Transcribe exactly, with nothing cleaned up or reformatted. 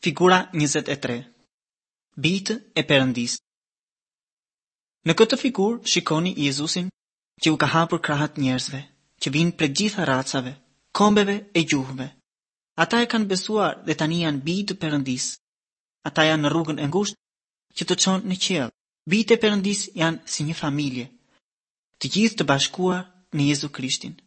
Figura njëzet e tre. Bijtë e Perëndis. Në këtë figurë shikoni Jezusin që u ka hapur krahët njerëzve, që vinë prej gjitha racave, kombeve e gjuhëve. Ata e kanë besuar dhe tani janë bijtë të Perëndis. Ata janë në rrugën e ngushtë që të çon në qiell. Bijtë e Perëndis janë si një familje, të gjithë të bashkuar në Jezu Krishtin.